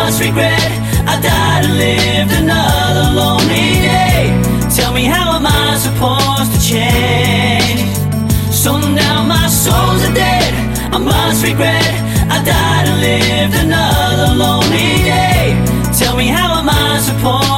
must regret I died and lived another lonely day. Tell me, how am I supposed to change? So now my soul's dead, I must regret I died and lived another lonely day. Tell me, how am I supposed